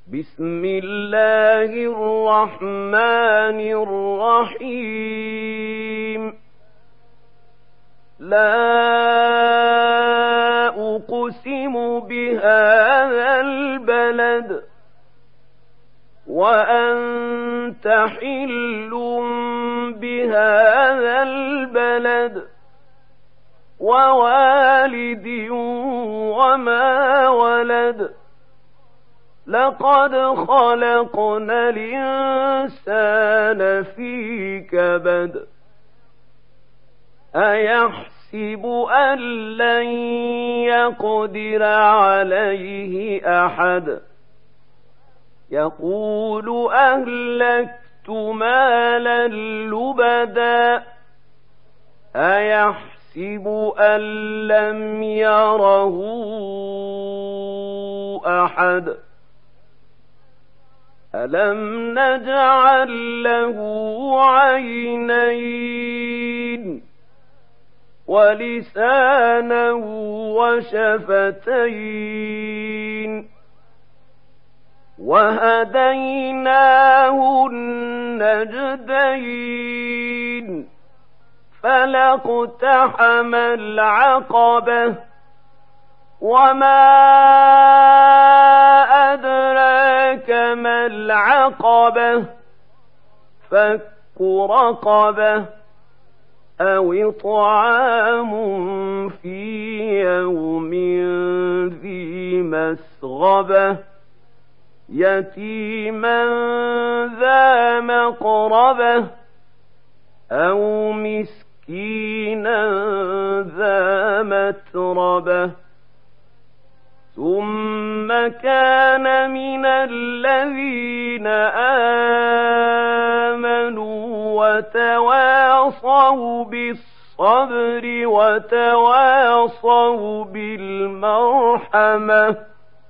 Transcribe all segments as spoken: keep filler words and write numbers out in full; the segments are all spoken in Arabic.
بسم الله الرحمن الرحيم لا أقسم بهذا البلد وأنت حل بهذا البلد ووالد وما ولد لقد خلقنا الإنسان في كبد أيحسب أن لن يقدر عليه أحد يقول أهلكت مالا لبدا أيحسب أن لم يره أحد ألم نجعل له عينين ولسانا وشفتين وهديناه النجدين فلاقتحم العقبة وما أدراك ما العقبة فك رقبة أو إطعام في يوم ذي مسغبة يتيما ذا مقربة أو مسكينا ذا متربة ثم كان من الذين آمنوا وتواصوا بالصبر وتواصوا بالمرحمة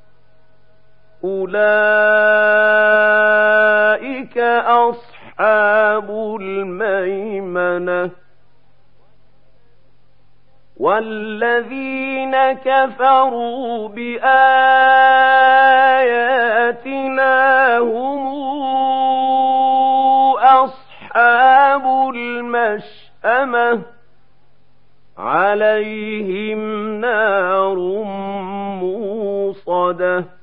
أولئك أصحاب الميمنة والذين كفروا بآياتنا هم أصحاب المشأمة عليهم نار موصدة